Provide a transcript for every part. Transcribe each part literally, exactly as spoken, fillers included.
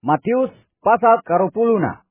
Matius pasal karupuluna.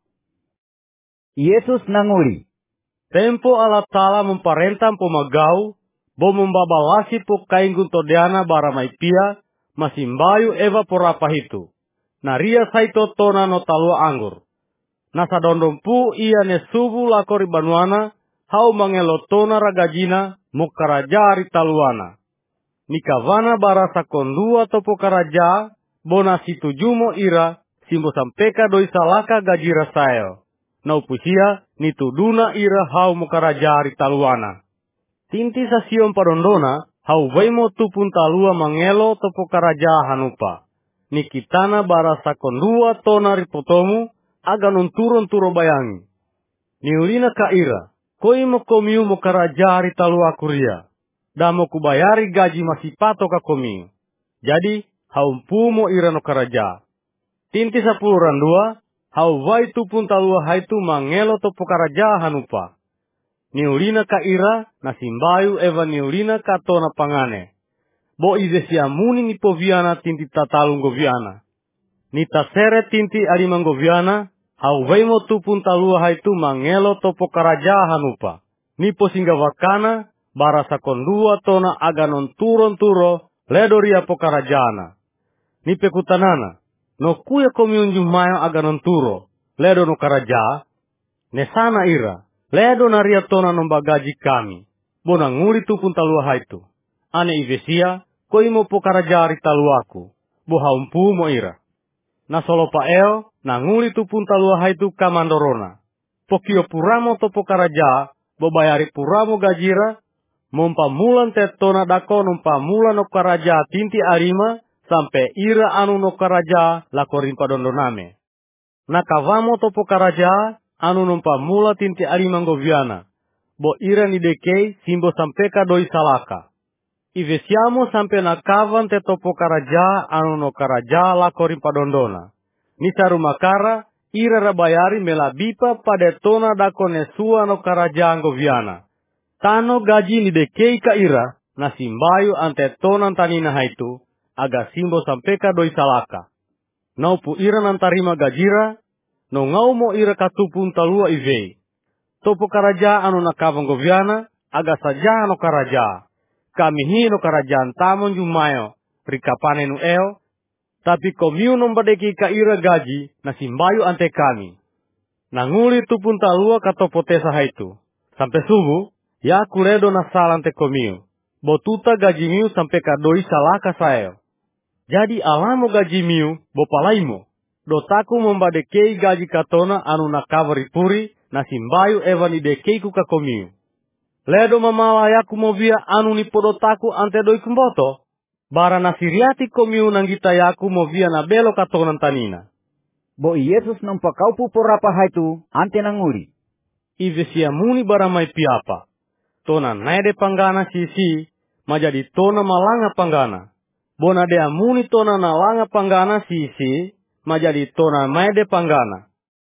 Yesus nanguli. Tempo Allah Ta'ala memparentah pemagau, bo membabalasi po kainggun todeana baramai pia, masimbayu eva porapa hitu. Naria saito tona no talua anggur. Nasa dondompu ia ne subu lakori banuana, hau mangelotona ragajina, mukarajari taluana. Nikavana barasa kondua topo karaja, bona situ jumo ira, simbo sampeka doi salaka gajira sayo. Naupusia nituduna ira hau mukarajari taluana. Tinti sasiom padondona, hau waimo tupun talua mangelo topo karaja hanupa. Nikitana barasa kondua tona ripotomu, aga nonturun turo bayangi. Niulina kaira, koi mo komiu mukarajari talua kuria. Damo kubayari gaji masih pato ka komiu. Jadi, haumpu mo ira no karaja. Tinti sapuluh randua, hau vai tupun talua haitu mangelo topo karaja hanupa. Niulina ka ira, nasimbayu eva niulina ka tona pangane. Bo izesia muni ni poviana tinti tatalung goviana. Nita sere tinti alimang goviana, hau vai mo tupun talua haitu mangelo topo karaja hanupa. Nipo singga wakana, barasa kondua tona aga non turon turo, ledoria po karajana. Nipe kutanana. No kuya komiunjung mayo aga non turo, ledo no karaja, nesana ira, ledo naria tona nombagaji kami, bona nguri tupun talua haitu. Ane ivesia, koi mo po karajari taluaku, bo haumpu mo ira. Na solopa eo, na nguri tupun talua haitu kamandorona. Pokio puramo topo karaja, bo bayari puramo gajira, mompa mulan tetona dako nompa mulan no karaja tinti arima, sampai ira anu no karaja lakorin padondoname. Nakavamo topo karaja anu nompa mula tinti arimang goviana. Bo ira ni dekei simbo sampeka doi salaka. Ivesiamo sampai nakavan te topo karaja anu no karaja lakorin padondona. Nisaru makara ira rabayari melabipa pada tona dakone sua no karaja goviana. Tano gaji ni dekei ka ira nasimbayu ante tonan tanina haitu. Aga simbo sampeka doi salaka. Nau pu ira nantarima gajira, no ngau mo ira katupun talua ivei. Topo karaja anu nakavang goviana, aga saja no karaja. Kami hi no karajaan tamon jumayo, rikapane nu eo, tapi komiu nombadeki ka ira gaji, nasimbayu ante kami. Nanguli tupun talua katopotesa haitu. Sampai subuh, ya kuredo nasal ante komiu. Botuta gaji miu sampai ka doi salaka sayo. Jadi alamo gaji miu, bopalaimo. Dotaku membadekei gaji katona anu nakavari puri, nasimbayu evani dekeiku kakomiu. Ledo mamalayaku movia anu ni podotaku ante doi kumboto. Bara nasiriati komiu nanggita yaku movia nabelo katonan tanina. Bo Yesus nampakaupu porapa haitu ante nanguri. Ivesia muni baramai piapa. Tona naide panggana sisi, majadi tona malanga panggana. Bona dea muni tona nalanga panggana sisi, majadi tona maede panggana.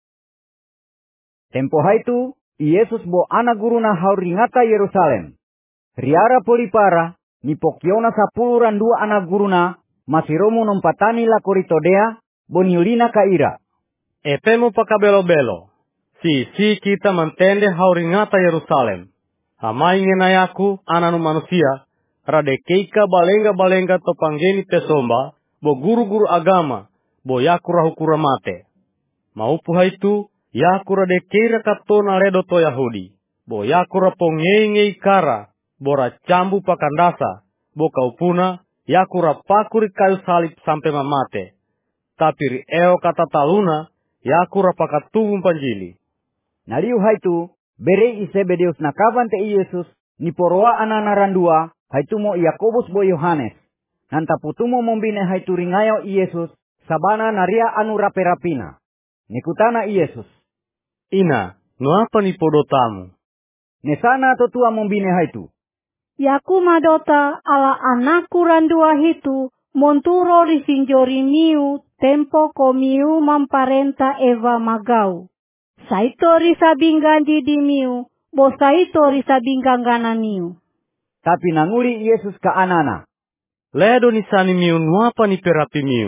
Tempo haitu, Yesus bo anak guruna hauringata Yerusalem. Riara polipara, nipokiona sapuluh randua anak guruna, masiromu nompatani lakoritodea, boniulina kaira. Epemo pakabelo-belo. Sisi kita mantende hauringata Yerusalem. Hamai ngenayaku ananu manusia, radekeika balenga-balenga topanggeni tesomba, bo guru-guru agama, bo yakura hukura mate. Maupu haitu, yakura dekeira katona ledo to Yahudi, bo yakura pongengei kara, bo racambu pakandasa, bo kaupuna, yakura pakuri kayu salib sampai mamate. Tapi ri eo kata taluna, yakura pakatubum panjili. Naliu haitu, berei isebedeus nakavan te Yesus, niporoa anana randua, haitumo Yakobus bo Yohanes. Nantaputumo mombine haitu ringayo Yesus, sabana naria anu rape-rapina. Nikutana Yesus. Ina, no apa ni podotamu? Nesana totua mombine haitu. Yaku madota ala anakku randua hitu, monturo risinjori miu, tempo komiu mamparenta eva magau. Saito risabingan di miu, bo saito risabingan gana miu. Tapi nanguli Yesus ka anana. Ledo ni sani miu nuapa ni perapi miu.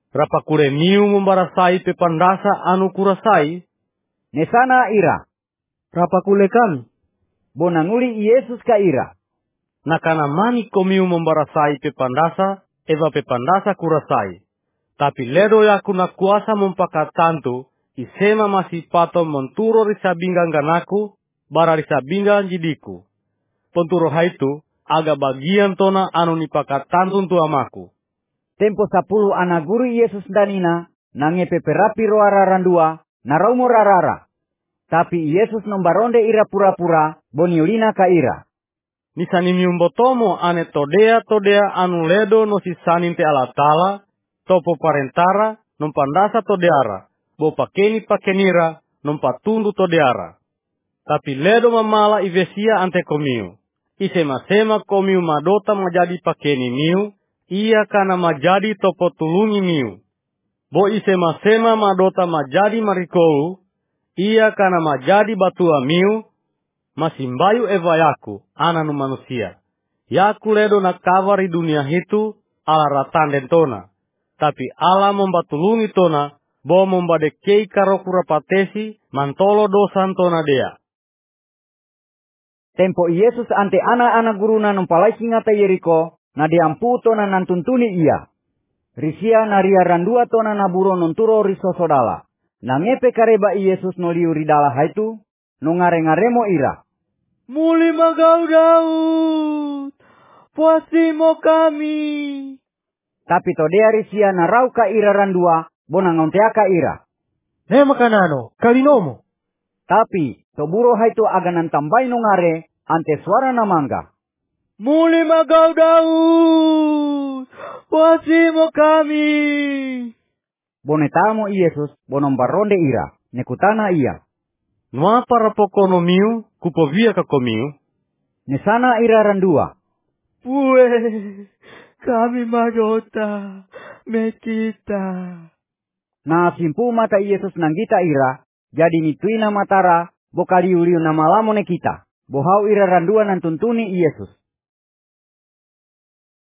Rapakure miu membarasai pepandasa anu kurasai. Nesana ira. Rapakule kami. Bonanguli Yesus ka ira. Nakana mani komiu membarasai pepandasa, eva pepandasa kurasai. Tapi ledo yaku na kuasa mempakatantu, isema masih pato menturo risabinggan ganaku, bara risabinggan jidiku. Penturo haitu, aga bagian tona anu nipakatantu tu amaku. Tempo sapuluh anak guru Yesus danina, nange peperapi roara randua, naraumo rarara. Tapi Yesus nombaronde ira pura-pura, boniulina ka ira. Nisani miumbotomo ane todea todea anu ledo no sisanin te alatala, topo parentara, nompandasa todeara, bo pakeni pakenira, nompatundu todeara. Tapi ledo mamala ivesia ante komiu. Isema-sema komiu madota majadi pakeni miu, ia kana majadi topo tulungi miu. Bo isema-sema madota majadi marikou, ia kana majadi batua miu, masimbayu eva yaku, ananu manusia. Yaku ledo na kavari dunia hitu, ala ratanden tona. Tapi ala membatulungi tona, bo membadekei karokura patesi, mantolo dosan tona dea. Tempo Yesus ante anak-anak guruna numpalai singata Yeriko, na diampu tona nantuntuni ia. Risia naria randua tona naburo nonturo risosodala. Nangepe kareba Yesus noliu ridala haitu, nungare-ngaremo ira. Muli magau Daud, puasimo kami. Tapi todea risia narau ka ira randua, bonangontea ka ira. Nema kanano, kalinomo. Tapi, toburo haitu aganan tambai nungare, ante suara namangga. Muli magau Daud, puasimo kami. Bonetamo Yesus, bonombaronde ira, nekutana ia. Nua para pokono miu, kupovia kakomiu. Nesana ira randua. Pue, kami madota, metita. Na simpu mata Yesus nanggita ira, jadi nituina matara, bokaliuliu nama lamone kita. Bohau ira randua nantuntuni Yesus.